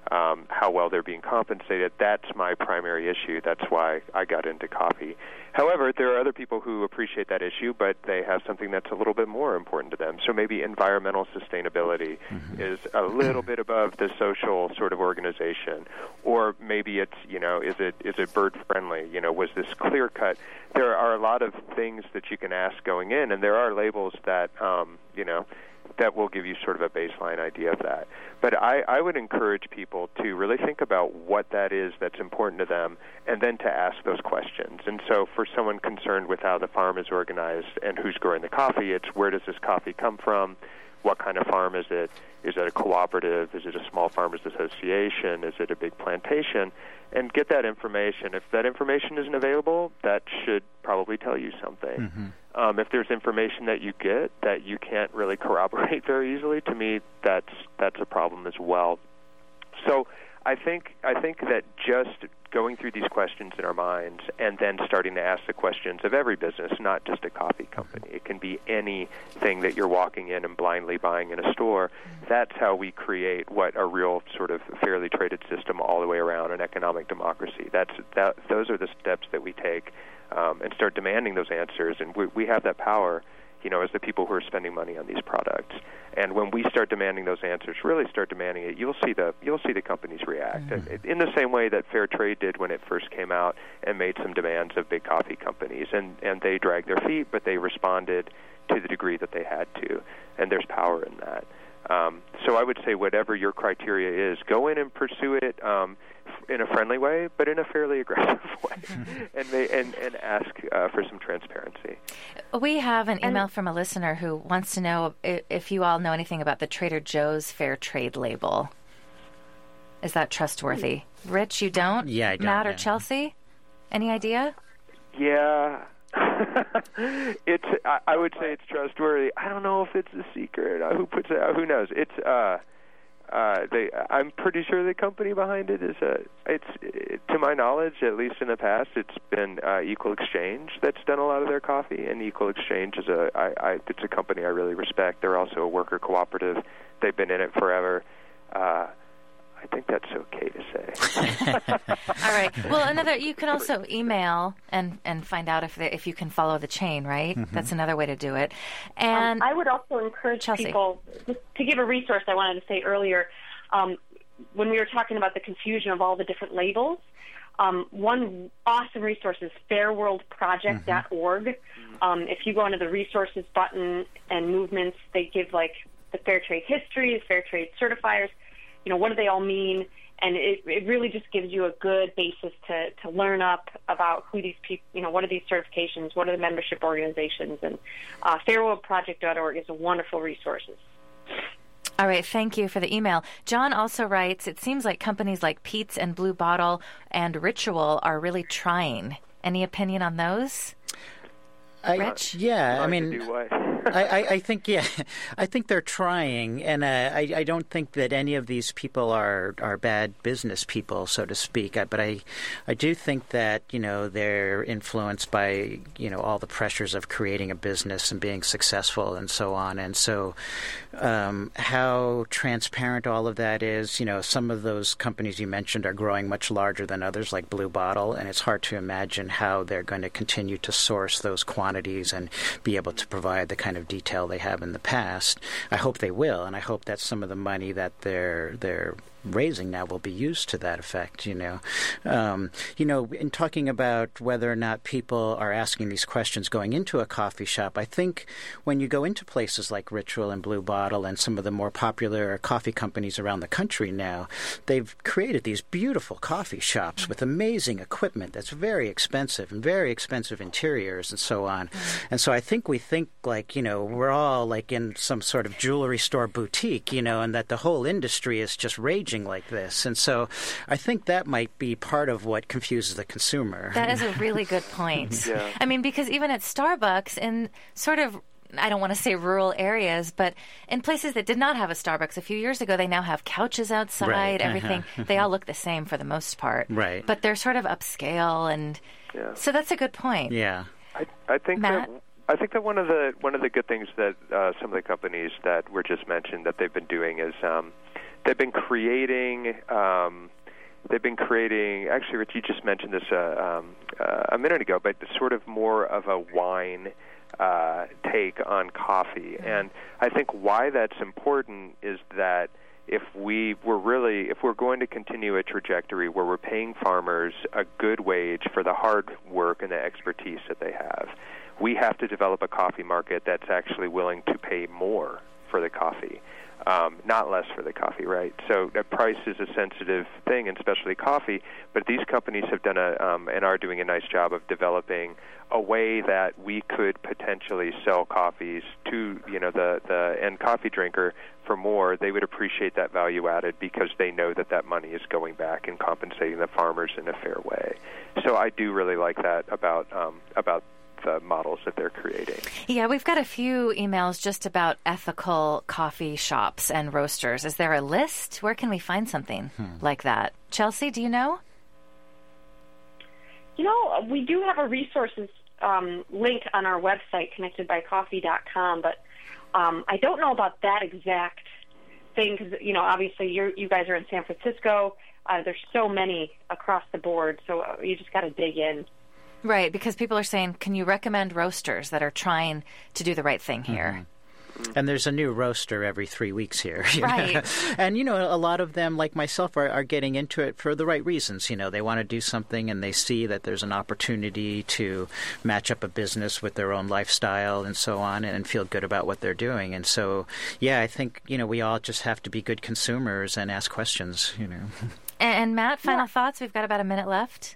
um, how well they're being compensated. That's my primary issue. That's why I got into coffee. However, there are other people who appreciate that issue, but they have something that's a little bit more important to them. So maybe environmental sustainability mm-hmm. is a little bit above the social sort of organization. Or maybe it's, you know, is it is it bird friendly? You know, was this clear cut? There are a lot of things that you can ask going in, and there are labels that, um, you know, that will give you sort of a baseline idea of that. But I, I would encourage people to really think about what that is that's important to them and then to ask those questions. And so for someone concerned with how the farm is organized and who's growing the coffee, it's where does this coffee come from? What kind of farm is it? Is it a cooperative? Is it a small farmers association? Is it a big plantation? And get that information. If that information isn't available, that should probably tell you something. Mm-hmm. Um, if there's information that you get that you can't really corroborate very easily, to me, that's that's a problem as well. So I think I think that just going through these questions in our minds and then starting to ask the questions of every business, not just a coffee company. It can be anything that you're walking in and blindly buying in a store. That's how we create what a real sort of fairly traded system all the way around, an economic democracy. That's that. Those are the steps that we take um, and start demanding those answers. And we, we have that power, you know, as the people who are spending money on these products. And when we start demanding those answers, really start demanding it, you'll see the you'll see the companies react mm-hmm. in the same way that Fair Trade did when it first came out and made some demands of big coffee companies. And, and they dragged their feet, but they responded to the degree that they had to. And there's power in that. Um, so I would say whatever your criteria is, go in and pursue it um, in a friendly way, but in a fairly aggressive way, and, may, and and ask uh, for some transparency. We have an email from a listener who wants to know if, if you all know anything about the Trader Joe's Fair Trade label. Is that trustworthy? Rich, you don't? Yeah, I don't. Matt or know. Chelsea? Any idea? Yeah. it's. I, I would say it's trustworthy. I don't know if it's a secret. Uh, who puts it out? Who knows? It's. Uh, uh, they. I'm pretty sure the company behind it is a. It's. It, to my knowledge, at least in the past, it's been uh, Equal Exchange that's done a lot of their coffee. And Equal Exchange is a. I, I, it's a company I really respect. They're also a worker cooperative. They've been in it forever. Uh, I think that's okay to say. All right. Well, another. You can also email and, and find out if they, if you can follow the chain, right? Mm-hmm. That's another way to do it. And um, I would also encourage Chelsea. people just to give a resource. I wanted to say earlier um, when we were talking about the confusion of all the different labels. Um, one awesome resource is fair world project dot org. Mm-hmm. Um, if you go into the resources button and movements, they give like the fair trade history, fair trade certifiers. You know, what do they all mean? And it, it really just gives you a good basis to, to learn up about who these people, you know, what are these certifications, what are the membership organizations, and uh, fair world project dot org is a wonderful resource. All right, thank you for the email. John also writes, it seems like companies like Pete's and Blue Bottle and Ritual are really trying. Any opinion on those? I, Rich? Yeah, I Trying mean, to do what? I, I, I think, yeah, I think they're trying, and uh, I, I don't think that any of these people are, are bad business people, so to speak. I, but I, I do think that, you know, they're influenced by, you know, all the pressures of creating a business and being successful and so on. And so um, how transparent all of that is, you know, some of those companies you mentioned are growing much larger than others, like Blue Bottle, and it's hard to imagine how they're going to continue to source those quantities and be able to provide the kind of detail they have in the past. I hope they will, and I hope that some of the money that they're they're raising now will be used to that effect, you know. Um, you know, in talking about whether or not people are asking these questions going into a coffee shop, I think when you go into places like Ritual and Blue Bottle and some of the more popular coffee companies around the country now, they've created these beautiful coffee shops with amazing equipment that's very expensive and very expensive interiors and so on. And so I think we think like, you know, we're all like in some sort of jewelry store boutique, you know, and that the whole industry is just raging like this. And so I think that might be part of what confuses the consumer. That is a really good point. Yeah. I mean, because even at Starbucks, in sort of, I don't want to say rural areas, but in places that did not have a Starbucks a few years ago, they now have couches outside, right. everything. Uh-huh. They all look the same for the most part. Right. But they're sort of upscale, and Yeah. so that's a good point. Yeah. I, I think Matt? that I think that one of the one of the good things that uh, some of the companies that were just mentioned that they've been doing is um, they've been creating. Um, they've been creating. Actually, Rich, you just mentioned this uh, um, uh, a minute ago, but sort of more of a wine uh, take on coffee. And I think why that's important is that if we were really, if we're going to continue a trajectory where we're paying farmers a good wage for the hard work and the expertise that they have, we have to develop a coffee market that's actually willing to pay more for the coffee, um, not less for the coffee, right? So uh, price is a sensitive thing, and especially coffee, but these companies have done a, um, and are doing a nice job of developing a way that we could potentially sell coffees to, you know, the, the end coffee drinker for more. They would appreciate that value added because they know that that money is going back and compensating the farmers in a fair way. So I do really like that about um, about the models that they're creating. Yeah, we've got a few emails just about ethical coffee shops and roasters. Is there a list? Where can we find something hmm. like that? Chelsea, do you know? You know, we do have a resources um, link on our website, connected by coffee dot com, but um, I don't know about that exact thing because, you know, obviously you're, you guys are in San Francisco. Uh, there's so many across the board, so you just got to dig in. Right, because people are saying, can you recommend roasters that are trying to do the right thing here? Mm-hmm. And there's a new roaster every three weeks here. Right. know? And, you know, a lot of them, like myself, are, are getting into it for the right reasons. You know, they want to do something and they see that there's an opportunity to match up a business with their own lifestyle and so on and, and feel good about what they're doing. And so, yeah, I think, you know, we all just have to be good consumers and ask questions, you know. And, and Matt, final yeah. thoughts? We've got about a minute left.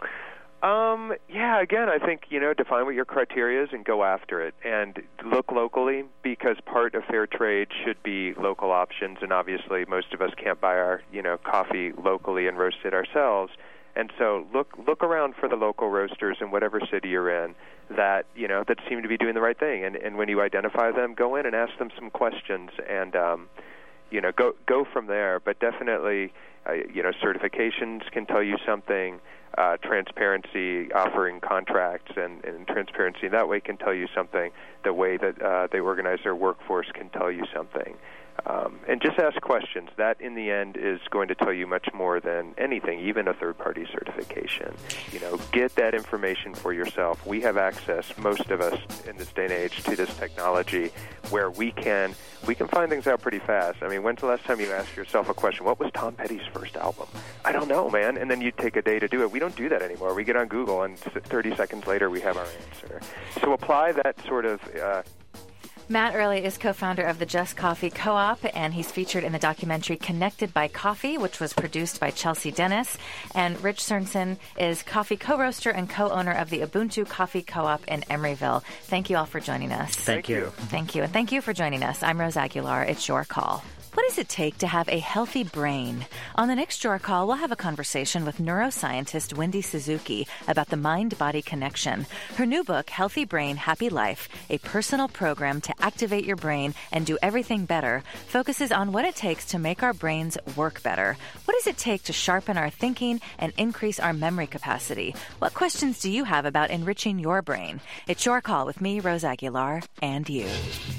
Um, yeah, again, I think, you know, define what your criteria is and go after it. And look locally, because part of fair trade should be local options. And obviously most of us can't buy our, you know, coffee locally and roast it ourselves. And so look look around for the local roasters in whatever city you're in that, you know, that seem to be doing the right thing. And, and when you identify them, go in and ask them some questions and, um, you know, go, go from there. But definitely, uh, you know, certifications can tell you something. Uh, transparency, offering contracts and, and transparency that way can tell you something. The way that uh, they organize their workforce can tell you something. Um, and just ask questions. That, in the end, is going to tell you much more than anything, even a third-party certification. You know, get that information for yourself. We have access, most of us in this day and age, to this technology where we can we can find things out pretty fast. I mean, when's the last time you asked yourself a question, what was Tom Petty's first album? I don't know, man. And then you take a day to do it. We don't do that anymore. We get on Google, and thirty seconds later, we have our answer. So apply that sort of... Uh, Matt Early is co-founder of the Just Coffee Co-op, and he's featured in the documentary Connected by Coffee, which was produced by Chelsea Dennis. And Rich Sorensen is coffee co-roaster and co-owner of the Ubuntu Coffee Co-op in Emeryville. Thank you all for joining us. Thank, thank you. you. Thank you. And thank you for joining us. I'm Rose Aguilar. It's your call. What does it take to have a healthy brain? On the next Your Call, we'll have a conversation with neuroscientist Wendy Suzuki about the mind-body connection. Her new book, Healthy Brain, Happy Life, a personal program to activate your brain and do everything better, focuses on what it takes to make our brains work better. What does it take to sharpen our thinking and increase our memory capacity? What questions do you have about enriching your brain? It's Your Call with me, Rose Aguilar, and you.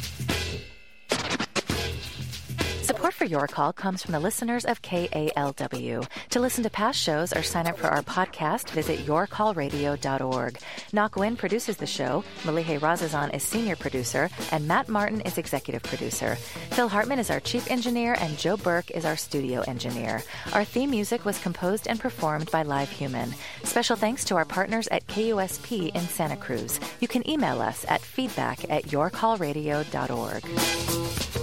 Support for Your Call comes from the listeners of K A L W. To listen to past shows or sign up for our podcast, visit your call radio dot org. Nak Win produces the show, Malihe Razazan is senior producer, and Matt Martin is executive producer. Phil Hartman is our chief engineer, and Joe Burke is our studio engineer. Our theme music was composed and performed by Live Human. Special thanks to our partners at K U S P in Santa Cruz. You can email us at feedback at your call radio dot org.